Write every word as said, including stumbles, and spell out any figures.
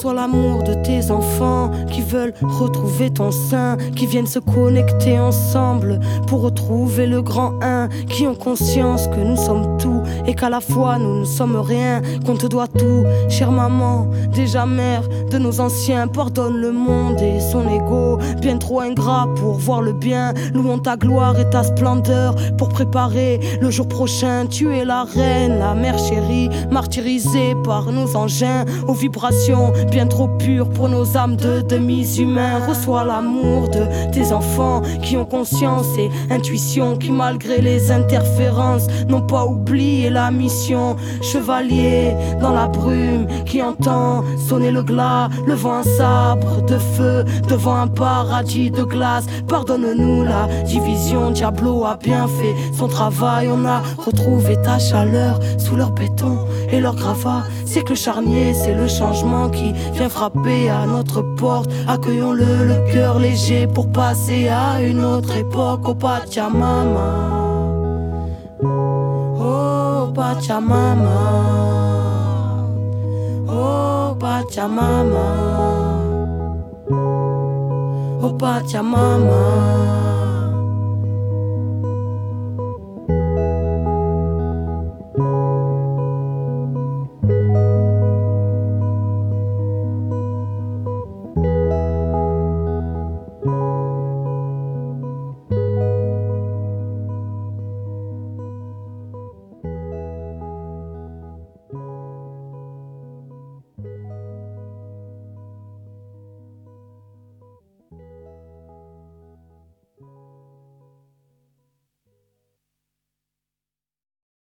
Reçois l'amour de tes enfants qui veulent retrouver ton sein, qui viennent se connecter ensemble pour retrouver le grand un, qui ont conscience que nous sommes tout et qu'à la fois nous ne sommes rien, qu'on te doit tout. Chère maman, déjà mère de nos anciens, pardonne le monde et son ego, bien trop ingrat pour voir le bien. Louons ta gloire et ta splendeur pour préparer le jour prochain. Tu es la reine, la mère chérie, martyrisée par nos engins aux vibrations bien trop pures pour nos âmes de demi-humains. Reçois l'amour de tes enfants qui ont conscience et intuition, qui malgré les interférences n'ont pas oublié la mission. Chevalier dans la brume qui entend sonner le glas, levant un sabre de feu devant un paradis de glace. Pardonne-nous la division, Diablo a bien fait son travail. On a retrouvé ta chaleur sous leur béton et leur gravat. C'est que le charnier, c'est le changement qui vient frapper à notre porte. Accueillons-le, le cœur léger pour passer à une autre époque. Oh Pachamama, oh Pachamama, oh Pachamama, oh Pachamama.